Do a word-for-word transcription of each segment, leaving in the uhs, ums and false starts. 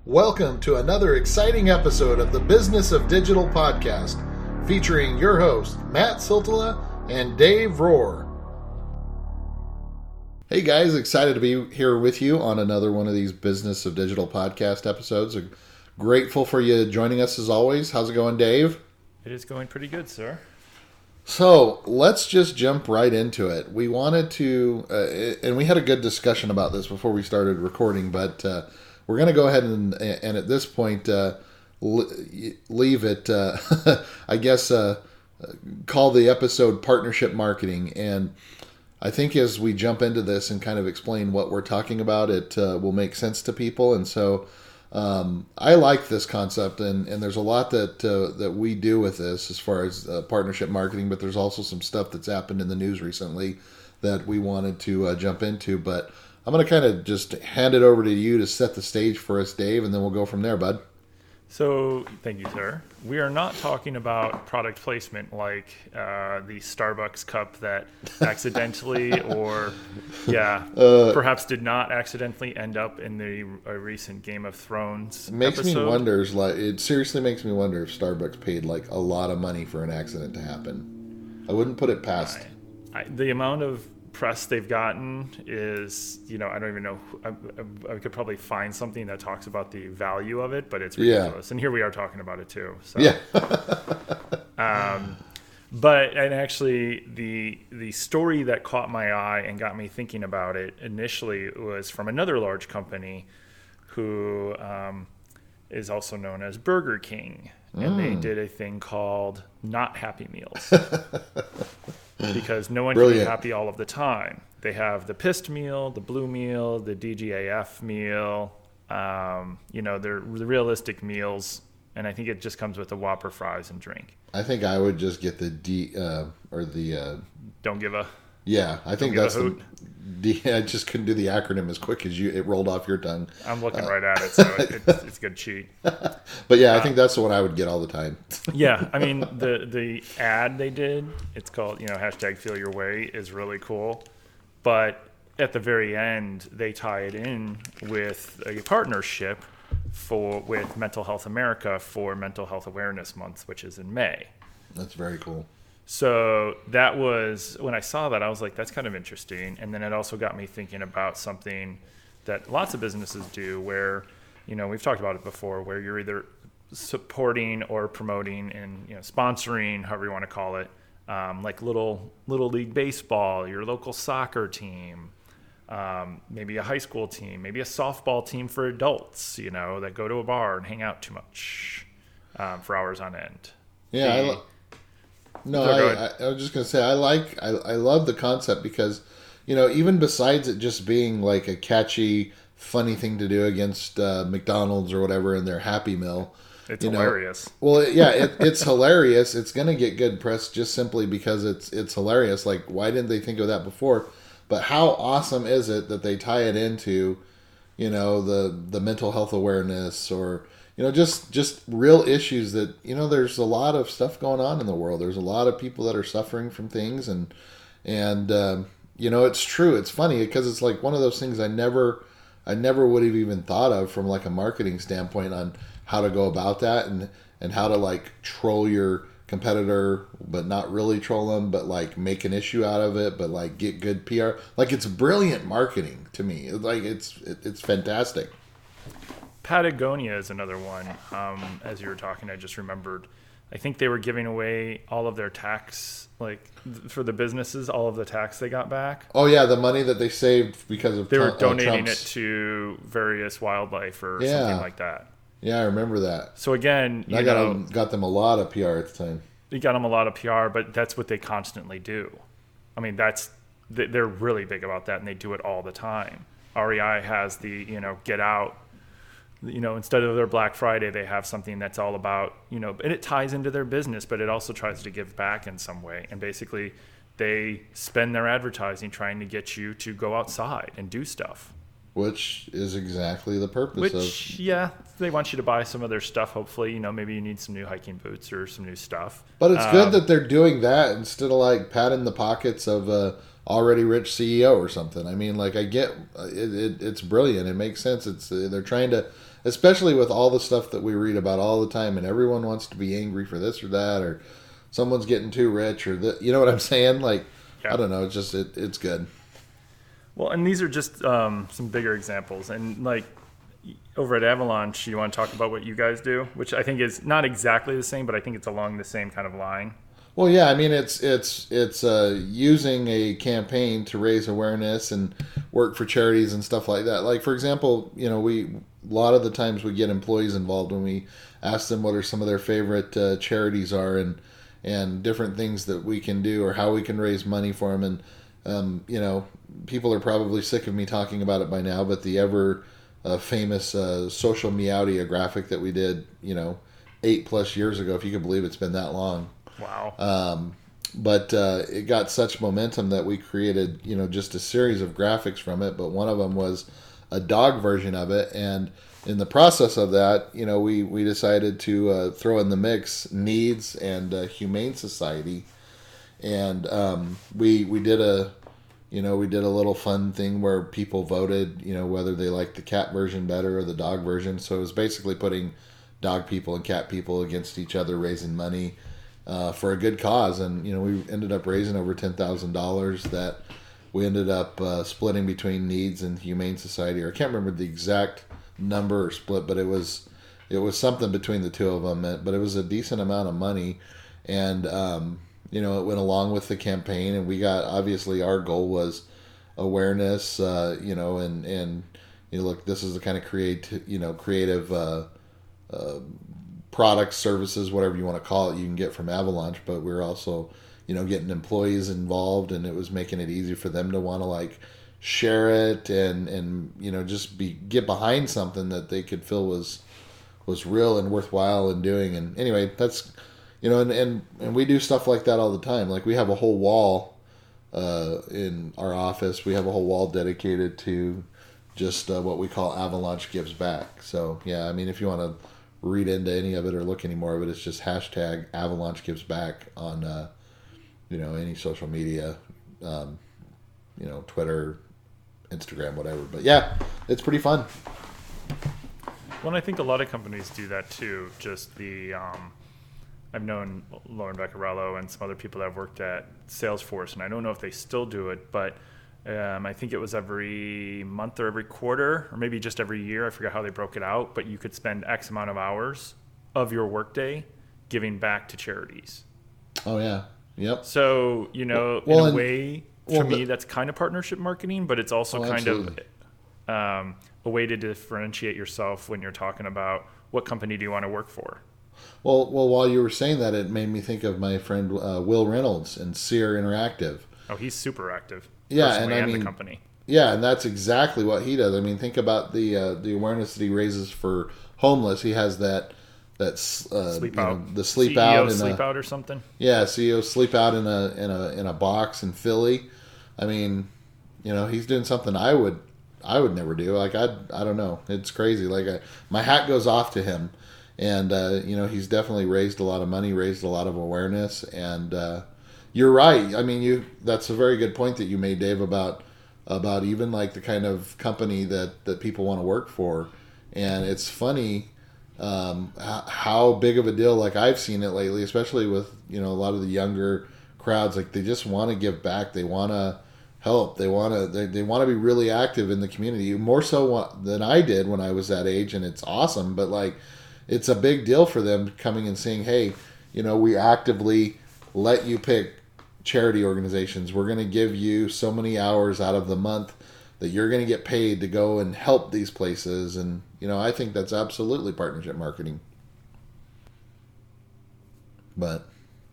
Welcome to another exciting episode of the Business of Digital podcast, featuring your hosts, Matt Siltala and Dave Rohr. Hey guys, excited to be here with you on another one of these Business of Digital podcast episodes. Grateful for you joining us as always. How's it going, Dave? It is going pretty good, sir. So let's just jump right into it. We wanted to, uh, and we had a good discussion about this before we started recording, but uh, we're going to go ahead and, and at this point, uh, leave it, uh, I guess, uh, call the episode Partnership Marketing. And I think as we jump into this and kind of explain what we're talking about, it uh, will make sense to people. And so um, I like this concept, and, and there's a lot that uh, that we do with this as far as uh, partnership marketing, but there's also some stuff that's happened in the news recently that we wanted to uh, jump into. But I'm going to kind of just hand it over to you to set the stage for us, Dave, and then we'll go from there, bud. So, thank you, sir. We are not talking about product placement like uh, the Starbucks cup that accidentally or, yeah, uh, perhaps did not accidentally end up in the uh, recent Game of Thrones It makes episode. me wonder, like, it seriously makes me wonder if Starbucks paid, like, a lot of money for an accident to happen. I wouldn't put it past. I, I, the amount of press they've gotten is, you know, I don't even know. I, I, I could probably find something that talks about the value of it, but it's ridiculous. Yeah. And here we are talking about it too. So. Yeah. um, but and actually, the the story that caught my eye and got me thinking about it initially was from another large company, who um, is also known as Burger King, and mm. they did a thing called Not Happy Meals. Because no one Brilliant. can be happy all of the time. They have the pissed meal, the blue meal, the D G A F meal. Um, you know, they're the realistic meals, and I think it just comes with a Whopper, fries, and drink. I think I would just get the D uh, or the. Uh, don't give a. Yeah, I think that's the. D, I just couldn't do the acronym as quick as you. It rolled off your tongue. I'm looking uh, right at it, so it, it's, it's a good cheat. But yeah, I think that's the one I would get all the time. Yeah, I mean the the ad they did, it's called, you know, hashtag Feel Your Way, is really cool. But at the very end, they tie it in with a partnership for with Mental Health America for Mental Health Awareness Month, which is in May. That's very cool. So that was, when I saw that, I was like, that's kind of interesting. And then it also got me thinking about something that lots of businesses do where, you know, we've talked about it before, where you're either supporting or promoting and, you know, sponsoring, however you want to call it, um, like little little league baseball, your local soccer team, um, maybe a high school team, maybe a softball team for adults, you know, that go to a bar and hang out too much um, for hours on end. Yeah, the, I lo- No, I, I, I was just going to say, I like, I, I love the concept because, you know, even besides it just being like a catchy, funny thing to do against uh, McDonald's or whatever in their Happy Meal. It's you know, hilarious. Well, yeah, it, it's hilarious. It's going to get good press just simply because it's it's hilarious. Like, why didn't they think of that before? But how awesome is it that they tie it into, you know, the, the mental health awareness or... You know, just, just real issues that, you know, there's a lot of stuff going on in the world. There's a lot of people that are suffering from things. And, and um, you know, it's true. It's funny because it's like one of those things I never, I never would have even thought of from like a marketing standpoint on how to go about that and, and how to like troll your competitor, but not really troll them, but like make an issue out of it, but like get good P R. Like it's brilliant marketing to me. Like it's, it, it's fantastic. Patagonia is another one. Um, as you were talking, I just remembered. I think they were giving away all of their tax, like th- for the businesses, all of the tax they got back. Oh yeah, the money that they saved because of they were Trump, donating uh, it to various wildlife or yeah. something like that. Yeah, I remember that. So again, you I got know, them, got them a lot of P R at the time. You got them a lot of P R, but that's what they constantly do. I mean, that's they're really big about that, and they do it all the time. R E I has the, you know, Get Out. You know, instead of their Black Friday, they have something that's all about, you know, and it ties into their business, but it also tries to give back in some way. And basically, they spend their advertising trying to get you to go outside and do stuff. Which is exactly the purpose Which, of... Which, yeah, they want you to buy some of their stuff, hopefully. You know, maybe you need some new hiking boots or some new stuff. But it's um, good that they're doing that instead of, like, patting the pockets of a already rich C E O or something. I mean, like, I get... It, it, it's brilliant. It makes sense. It's They're trying to... especially with all the stuff that we read about all the time, and everyone wants to be angry for this or that, or someone's getting too rich, or the, you know what I'm saying? Like, yeah. I don't know. It's just it, it's good. Well, and these are just um, some bigger examples, and like over at Avalanche, you want to talk about what you guys do, which I think is not exactly the same, but I think it's along the same kind of line. Well, yeah, I mean, it's it's it's uh, using a campaign to raise awareness and work for charities and stuff like that. Like, for example, you know, we a lot of the times we get employees involved when we ask them what are some of their favorite uh, charities are, and and different things that we can do or how we can raise money for them. And um, you know, people are probably sick of me talking about it by now, but the ever uh, famous uh, Social Meowdia graphic that we did, you know, eight plus years ago, if you can believe it's been that long. Wow. Um, but uh, it got such momentum that we created, you know, just a series of graphics from it. But one of them was a dog version of it. And in the process of that, you know, we, we decided to uh, throw in the mix Needs and uh, Humane Society. And um, we we did a, you know, we did a little fun thing where people voted, you know, whether they liked the cat version better or the dog version. So it was basically putting dog people and cat people against each other, raising money Uh, for a good cause. And you know, we ended up raising over ten thousand dollars that we ended up uh, splitting between Needs and Humane Society, or I can't remember the exact number or split, but it was it was something between the two of them. But it was a decent amount of money, and um, you know, it went along with the campaign, and we got, obviously our goal was awareness, uh, you know, and and you know, look, this is the kind of create you know creative uh, uh, products, services, whatever you want to call it, you can get from Avalanche. But we're also, you know, getting employees involved, and it was making it easy for them to want to like share it and and you know, just be get behind something that they could feel was was real and worthwhile in doing. And anyway, that's, you know, and and, and we do stuff like that all the time. Like, we have a whole wall uh, in our office. We have a whole wall dedicated to just uh, what we call Avalanche Gives Back. So yeah, I mean, if you want to read into any of it or look any more of it, it's just hashtag Avalanche Gives Back on, uh, you know, any social media, um, you know, Twitter, Instagram, whatever. But yeah, it's pretty fun. Well, and I think a lot of companies do that too. Just the, um, I've known Lauren Vaccarello and some other people that have worked at Salesforce, and I don't know if they still do it, but Um, I think it was every month or every quarter, or maybe just every year. I forgot how they broke it out, but you could spend X amount of hours of your workday giving back to charities. Oh yeah, yep. So, you know, well, in a and, way, well, for me, the, that's kind of partnership marketing, but it's also oh, kind absolutely. of um, a way to differentiate yourself when you're talking about what company do you want to work for. Well, well, while you were saying that, it made me think of my friend uh, Will Reynolds and Sear Interactive. Oh, he's super active. Yeah, and I and mean, the company. Yeah, and that's exactly what he does. I mean, think about the uh, the awareness that he raises for homeless. He has that that uh, Sleep you out, know, the sleep C E O out, in sleep a, out or something. Yeah, C E O sleep out in a in a in a box in Philly. I mean, you know, he's doing something I would I would never do. Like I I don't know, it's crazy. Like I, my hat goes off to him, and uh, you know, he's definitely raised a lot of money, raised a lot of awareness, and uh, you're right. I mean, you that's a very good point that you made, Dave, about. about even like the kind of company that, that people want to work for. And it's funny um, how big of a deal, like I've seen it lately, especially with, you know, a lot of the younger crowds, like they just want to give back. They want to help. They want to, they, they want to be really active in the community, more so than I did when I was that age. And it's awesome, but like, it's a big deal for them coming and saying, hey, you know, we actively let you pick charity organizations. We're going to give you so many hours out of the month that you're going to get paid to go and help these places. And, you know, I think that's absolutely partnership marketing. But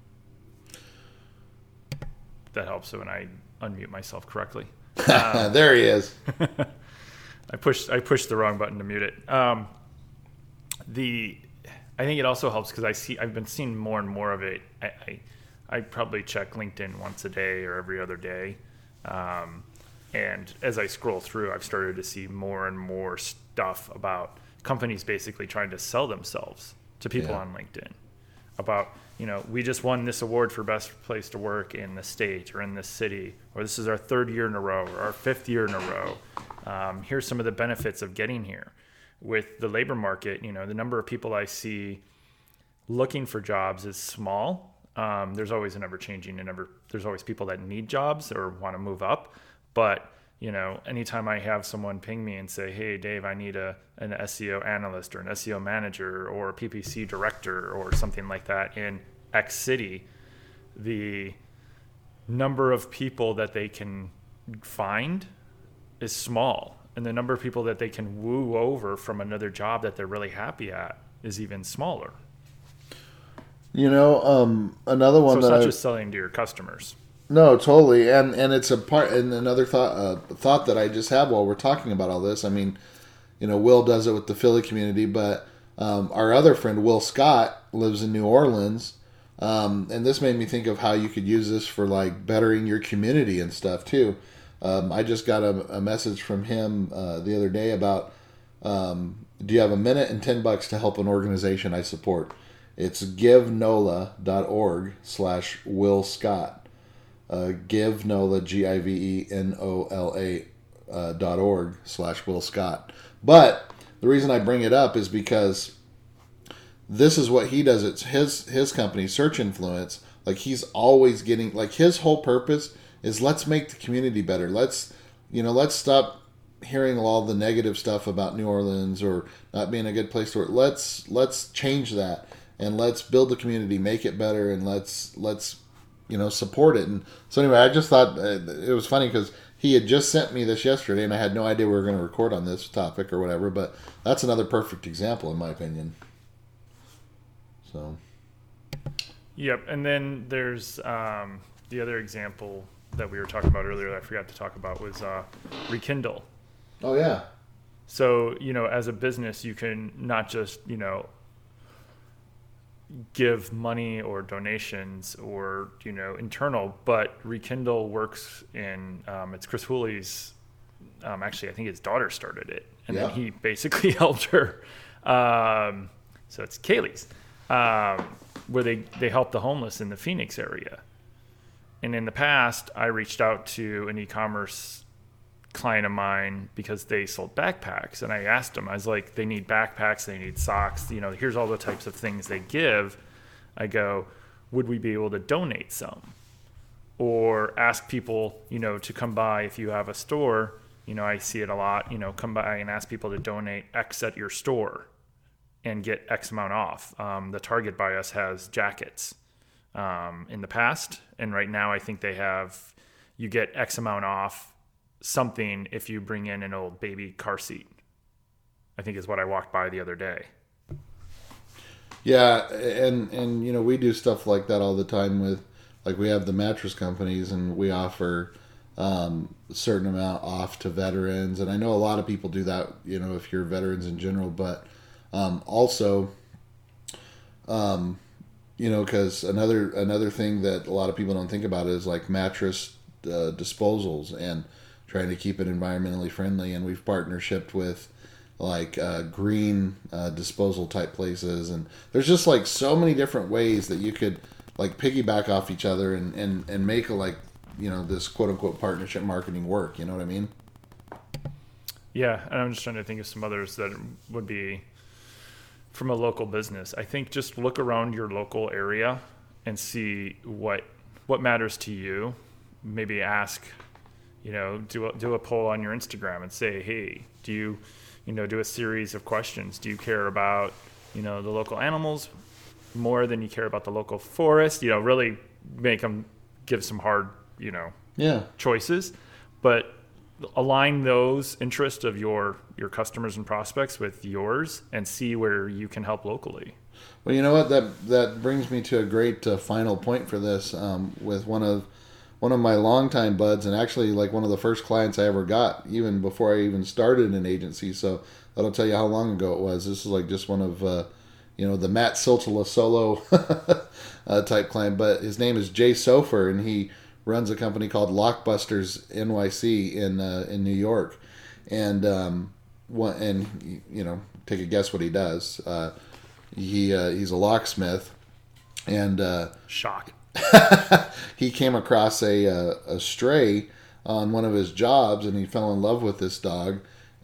that helps when I unmute myself correctly. Um, there he is. I pushed I pushed the wrong button to mute it. Um, the I think it also helps because I see I've been seeing more and more of it. I, I I probably check LinkedIn once a day or every other day. Um, and as I scroll through, I've started to see more and more stuff about companies basically trying to sell themselves to people yeah. on LinkedIn. About, you know, we just won this award for best place to work in the state or in this city, or this is our third year in a row or our fifth year in a row. Um, here's some of the benefits of getting here. with the labor market, you know, the number of people I see looking for jobs is small. Um, there's always an ever changing and ever, there's always people that need jobs or want to move up. But, you know, anytime I have someone ping me and say, hey, Dave, I need a, an S E O analyst or an S E O manager or a P P C director or something like that in X city, the number of people that they can find is small. And the number of people that they can woo over from another job that they're really happy at is even smaller. You know, um, another one so it's that not I, just selling to your customers. No, totally, and and it's a part. And another thought uh, thought that I just had while we're talking about all this. I mean, you know, Will does it with the Philly community, but um, our other friend Will Scott lives in New Orleans, um, and this made me think of how you could use this for like bettering your community and stuff too. Um, I just got a, a message from him uh, the other day about, um, do you have a minute and ten bucks to help an organization I support? It's givenola.org slash Will Scott. Uh, givenola, G I V E N O L A uh, dot org slash Will Scott. But the reason I bring it up is because this is what he does. It's his, his company, Search Influence. Like he's always getting, like his whole purpose is let's make the community better. Let's, you know, let's stop hearing all the negative stuff about New Orleans or not being a good place to work. Let's, let's change that. And let's build the community, make it better, and let's let's you know support it. And so anyway, I just thought uh, it was funny because he had just sent me this yesterday, and I had no idea we were going to record on this topic or whatever. But that's another perfect example, in my opinion. So. Yep, and then there's um, the other example that we were talking about earlier that I forgot to talk about was uh, Rekindle. Oh yeah. So you know, as a business, you can not just you know. give money or donations or you know internal, but Rekindle works in um, it's Chris Hooley's um, actually I think his daughter started it and yeah. then he basically helped her um, so it's Kaylee's um, where they they help the homeless in the Phoenix area. And in the past I reached out to an e-commerce client of mine because they sold backpacks, and I asked them, I was like, they need backpacks, they need socks, you know, here's all the types of things they give. I go, would we be able to donate some or ask people, you know, to come by if you have a store, you know, I see it a lot, you know, come by and ask people to donate X at your store and get X amount off. Um, the Target by us has jackets um, in the past, and right now I think they have, you get X amount off something if you bring in an old baby car seat, I think is what I walked by the other day. Yeah, and and you know we do stuff like that all the time with, like we have the mattress companies and we offer um, a certain amount off to veterans, and I know a lot of people do that, you know, if you're veterans in general, but um, also, um, you know, because another another thing that a lot of people don't think about is like mattress uh, disposals and trying to keep it environmentally friendly, and we've partnershiped with like uh, green uh, disposal type places, and there's just like so many different ways that you could like piggyback off each other and, and, and make a like, you know, this quote unquote partnership marketing work, you know what I mean? Yeah, and I'm just trying to think of some others that would be from a local business. I think just look around your local area and see what what matters to you. Maybe ask, you know, do a, do a poll on your Instagram and say, hey, do you, you know, do a series of questions. Do you care about, you know, the local animals more than you care about the local forest? You know, really make them give some hard, you know, yeah, choices, but align those interests of your, your customers and prospects with yours and see where you can help locally. Well, you know what, that, that brings me to a great uh, final point for this, um, with one of, one of my longtime buds, and actually like one of the first clients I ever got, even before I even started an agency. So that'll tell you how long ago it was. This is like just one of, uh, you know, the Matt Siltala solo uh, type client. But his name is Jay Sofer, and he runs a company called Lockbusters N Y C in uh, in New York. And um, one, and you know, take a guess what he does. Uh, he uh, he's a locksmith, and uh, shock. he came across a, a a stray on one of his jobs, and he fell in love with this dog,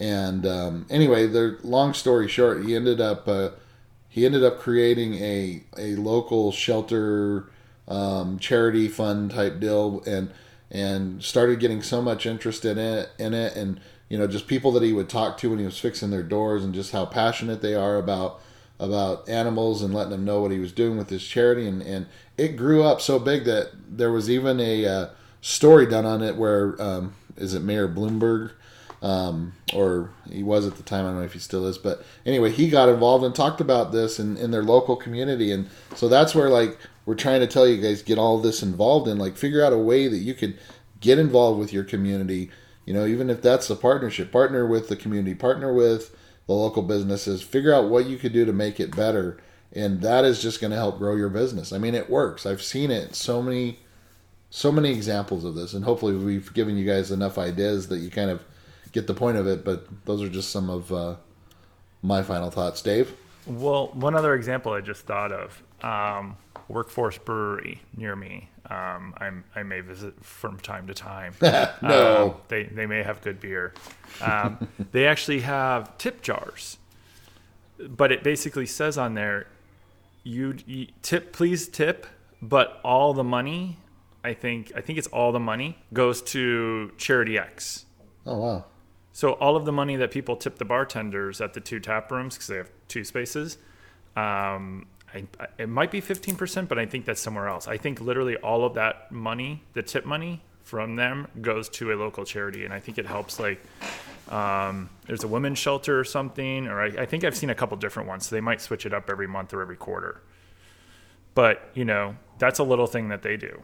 And um, anyway, the long story short, he ended up uh, he ended up creating a a local shelter um, charity fund type deal, and and started getting so much interest in it in it, and you know, just people that he would talk to when he was fixing their doors, and just how passionate they are about about animals, and letting them know what he was doing with his charity, and, and it grew up so big that there was even a uh, story done on it where um, is it Mayor Bloomberg, um, or he was at the time, I don't know if he still is, but anyway, he got involved and talked about this in, in their local community. And so that's where, like, we're trying to tell you guys, get all this involved in, like, figure out a way that you could get involved with your community. You know, even if that's a partnership, partner with the community, partner with the local businesses, figure out what you could do to make it better. And that is just going to help grow your business. I mean, it works. I've seen it. So many, so many examples of this. And hopefully we've given you guys enough ideas that you kind of get the point of it. But those are just some of uh, my final thoughts. Dave? Well, one other example I just thought of, um, Workforce Brewery near me. Um, I'm, I may visit from time to time. No. Um, they, they may have good beer. Um, they actually have tip jars. But it basically says on there, you, you tip, please tip, but all the money, I think, I think it's all the money goes to Charity X. Oh, wow. So all of the money that people tip the bartenders at the two tap rooms, because they have two spaces, um, I, I, it might be fifteen percent, but I think that's somewhere else. I think literally all of that money, the tip money from them, goes to a local charity. And I think it helps, like, um, there's a women's shelter or something, or I, I think I've seen a couple different ones. So they might switch it up every month or every quarter. But, you know, that's a little thing that they do.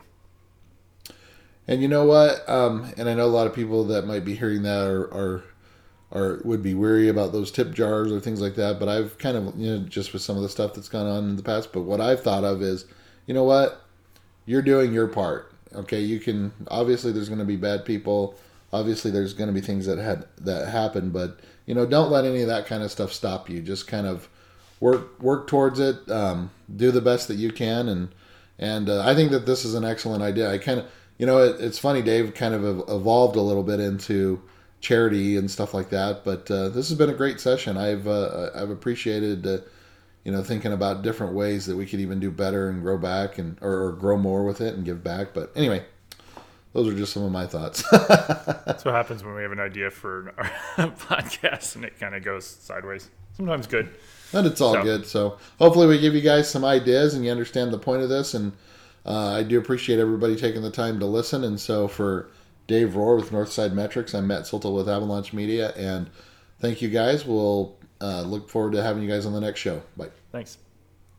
And you know what? Um, and I know a lot of people that might be hearing that are, are, are would be weary about those tip jars or things like that. But I've kind of, you know, just with some of the stuff that's gone on in the past. But what I've thought of is, you know what? You're doing your part. Okay, you can, obviously there's going to be bad people. Obviously there's going to be things that had that happen. But, you know, don't let any of that kind of stuff stop you. Just kind of work work towards it. Um, do the best that you can. And, and uh, I think that this is an excellent idea. I kind of, You know, it, it's funny, Dave kind of evolved a little bit into charity and stuff like that. But uh, this has been a great session. I've uh, I've appreciated, uh, you know, thinking about different ways that we could even do better and grow back and or, or grow more with it and give back. But anyway, those are just some of my thoughts. That's what happens when we have an idea for our podcast and it kind of goes sideways. Sometimes good. And it's all so. good. So hopefully we give you guys some ideas and you understand the point of this. And Uh, I do appreciate everybody taking the time to listen. And so for Dave Rohr with Northside Metrics, I'm Matt Siltel with Avalanche Media. And thank you guys. We'll uh, look forward to having you guys on the next show. Bye. Thanks.